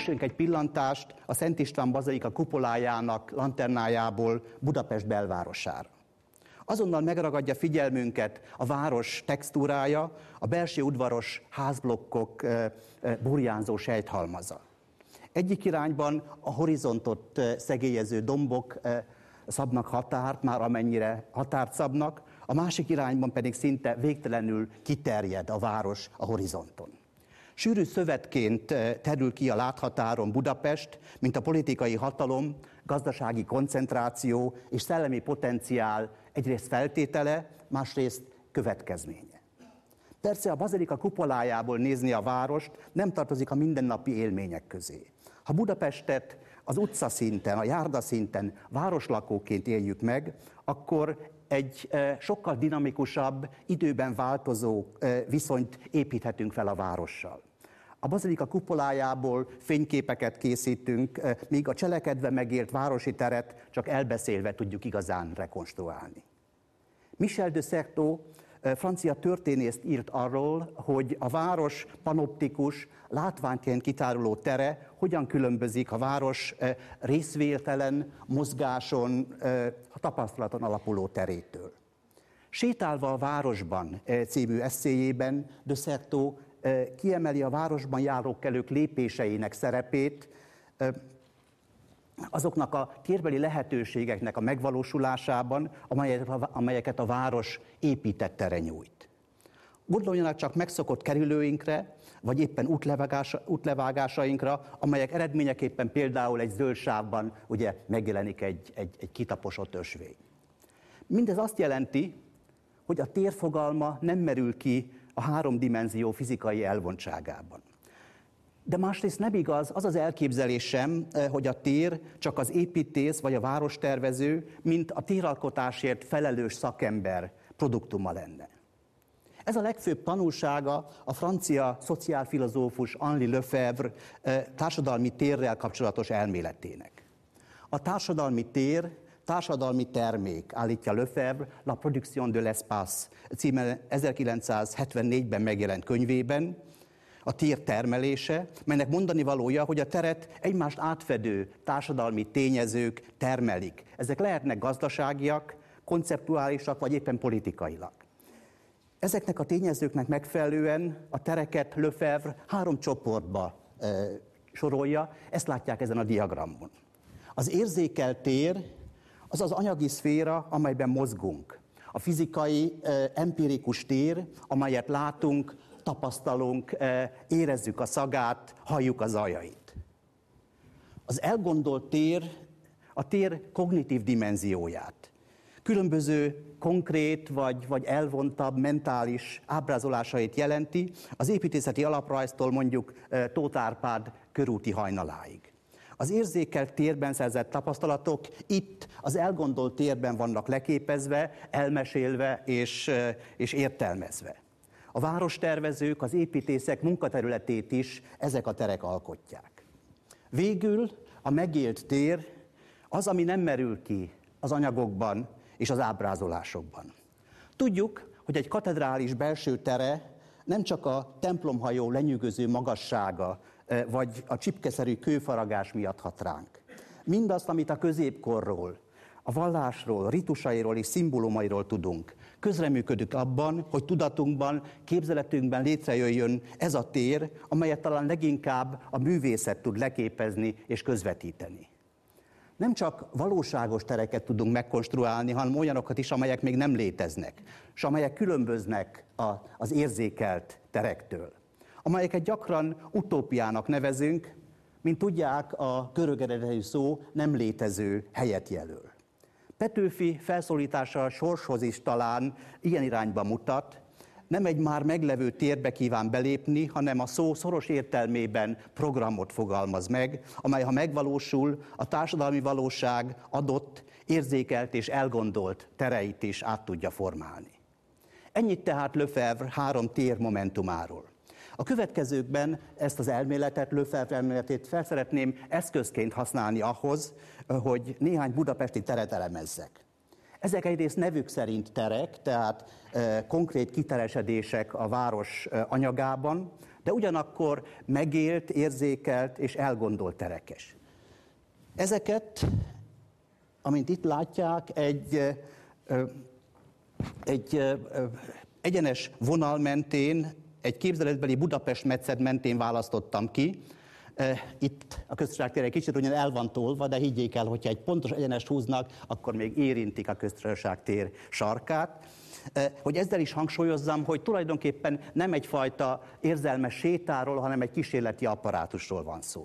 Vessünk egy pillantást a Szent István bazilika kupolájának lanternájából Budapest belvárosára. Azonnal megragadja figyelmünket a város textúrája, a belső udvaros házblokkok burjánzó sejthalmaza. Egyik irányban a horizontot szegélyező dombok szabnak határt, már amennyire határt szabnak, a másik irányban pedig szinte végtelenül kiterjed a város a horizonton. Sűrű szövetként terül ki a láthatáron Budapest, mint a politikai hatalom, gazdasági koncentráció és szellemi potenciál egyrészt feltétele, másrészt következménye. Persze a bazilika kupolájából nézni a várost nem tartozik a mindennapi élmények közé. Ha Budapestet az utcaszinten, a járdaszinten városlakóként éljük meg, akkor egy sokkal dinamikusabb, időben változó viszonyt építhetünk fel a várossal. A bazilika kupolájából fényképeket készítünk, míg a cselekedve megélt városi teret csak elbeszélve tudjuk igazán rekonstruálni. Michel de Certeau francia történészt írt arról, hogy a város panoptikus, látványként kitáruló tere hogyan különbözik a város részvételen, mozgáson, a tapasztalaton alapuló terétől. Sétálva a városban című esszéjében de Certeau kiemeli a városban járókelők lépéseinek szerepét, azoknak a térbeli lehetőségeknek a megvalósulásában, amelyeket a város épített tere nyújt. Gondoljanak csak megszokott kerülőinkre, vagy éppen útlevágásainkra, amelyek eredményeképpen például egy zöld sávban ugye megjelenik egy kitaposott ösvény. Mindez azt jelenti, hogy a térfogalma nem merül ki a háromdimenzió fizikai elvontságában. De másrészt nem igaz az az elképzelésem, hogy a tér csak az építész vagy a várostervező, mint a téralkotásért felelős szakember produktuma lenne. Ez a legfőbb tanulsága a francia szociálfilozófus Henri Lefebvre társadalmi térrel kapcsolatos elméletének. A társadalmi tér, társadalmi termék, állítja Lefebvre La production de l'espace címen 1974-ben megjelent könyvében, a tér termelése, melynek mondani valója, hogy a teret egymást átfedő társadalmi tényezők termelik. Ezek lehetnek gazdaságiak, konceptuálisak, vagy éppen politikailag. Ezeknek a tényezőknek megfelelően a tereket Lefebvre 3 csoportba sorolja, ezt látják ezen a diagramon. Az érzékelt tér az az anyagi szféra, amelyben mozgunk. A fizikai, empirikus tér, amelyet látunk, tapasztalunk, érezzük a szagát, halljuk a zajait. Az elgondolt tér a tér kognitív dimenzióját, különböző konkrét vagy elvontabb mentális ábrázolásait jelenti, az építészeti alaprajztól mondjuk Tóth Árpád körúti hajnaláig. Az érzékelt térben szerzett tapasztalatok itt az elgondolt térben vannak leképezve, elmesélve és értelmezve. A várostervezők, az építészek munkaterületét is ezek a terek alkotják. Végül a megélt tér az, ami nem merül ki az anyagokban és az ábrázolásokban. Tudjuk, hogy egy katedrális belső tere nem csak a templomhajó lenyűgöző magassága, vagy a csipkeszerű kőfaragás miatt hat ránk. Mindazt, amit a középkorról, a vallásról, ritusairól és szimbólumairól tudunk, közreműködik abban, hogy tudatunkban, képzeletünkben létrejöjjön ez a tér, amelyet talán leginkább a művészet tud leképezni és közvetíteni. Nem csak valóságos tereket tudunk megkonstruálni, hanem olyanokat is, amelyek még nem léteznek, és amelyek különböznek az érzékelt terektől, amelyeket gyakran utópiának nevezünk, mint tudják, a görög eredetű szó nem létező helyet jelöl. Petőfi felszólítása a sorshoz is talán ilyen irányba mutat, nem egy már meglevő térbe kíván belépni, hanem a szó szoros értelmében programot fogalmaz meg, amely ha megvalósul, a társadalmi valóság adott, érzékelt és elgondolt tereit is át tudja formálni. Ennyit tehát Lefebvre 3 tér momentumáról. A következőkben ezt az elméletet, Lefebvre elméletét fel szeretném eszközként használni ahhoz, hogy néhány budapesti teret elemezzek. Ezek egyrészt nevük szerint terek, tehát konkrét kiteresedések a város anyagában, de ugyanakkor megélt, érzékelt és elgondolt terekes. Ezeket, amint itt látják, egy egyenes vonal mentén, egy képzeletbeli Budapest-metszet mentén választottam ki. Itt a Köztársaság tér egy kicsit ugyan el van tolva, de higgyék el, hogyha egy pontos egyenest húznak, akkor még érintik a Köztársaság tér sarkát. Hogy ezzel is hangsúlyozzam, hogy tulajdonképpen nem egyfajta érzelmes sétáról, hanem egy kísérleti apparátusról van szó.